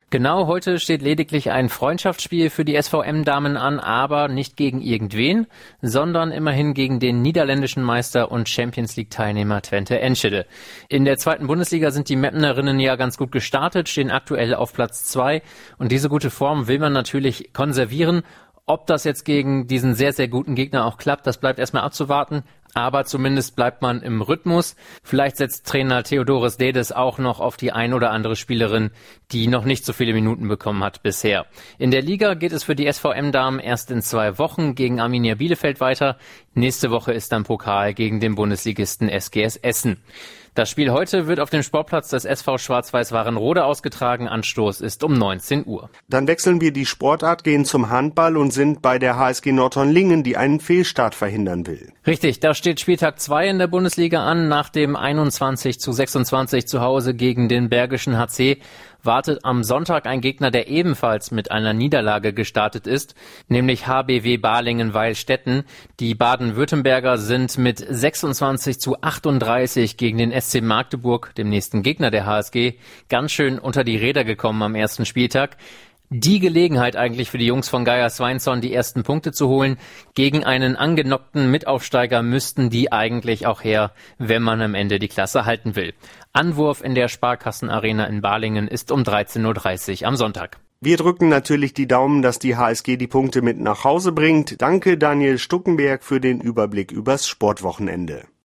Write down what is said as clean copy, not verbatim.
Genau, heute steht lediglich ein Freundschaftsspiel für die SVM-Damen an, aber nicht gegen irgendwen, sondern immerhin gegen den niederländischen Meister und Champions-League-Teilnehmer Twente Enschede. In der zweiten Bundesliga sind die Meppenerinnen ja ganz gut gestartet, stehen aktuell auf Platz 2 und diese gute Form will man natürlich konservieren. Ob das jetzt gegen diesen sehr, sehr guten Gegner auch klappt, das bleibt erstmal abzuwarten. Aber zumindest bleibt man im Rhythmus. Vielleicht setzt Trainer Theodoris Dedes auch noch auf die ein oder andere Spielerin, die noch nicht so viele Minuten bekommen hat bisher. In der Liga geht es für die SVM-Damen erst in 2 Wochen gegen Arminia Bielefeld weiter. Nächste Woche ist dann Pokal gegen den Bundesligisten SGS Essen. Das Spiel heute wird auf dem Sportplatz des SV Schwarz-Weiß Warenrode ausgetragen. Anstoß ist um 19 Uhr. Dann wechseln wir die Sportart, gehen zum Handball und sind bei der HSG Nordhorn-Lingen, die einen Fehlstart verhindern will. Richtig, da steht Spieltag 2 in der Bundesliga an. Nach dem 21:26 zu Hause gegen den Bergischen HC wartet am Sonntag ein Gegner, der ebenfalls mit einer Niederlage gestartet ist, nämlich HBW Balingen-Weilstätten. Die Baden-Württemberger sind mit 26:38 gegen den SC Magdeburg, dem nächsten Gegner der HSG, ganz schön unter die Räder gekommen am ersten Spieltag. Die Gelegenheit eigentlich für die Jungs von Geier Sveinsson, die ersten Punkte zu holen. Gegen einen angenockten Mitaufsteiger müssten die eigentlich auch her, wenn man am Ende die Klasse halten will. Anwurf in der Sparkassenarena in Balingen ist um 13:30 Uhr am Sonntag. Wir drücken natürlich die Daumen, dass die HSG die Punkte mit nach Hause bringt. Danke Daniel Stuckenberg für den Überblick übers Sportwochenende.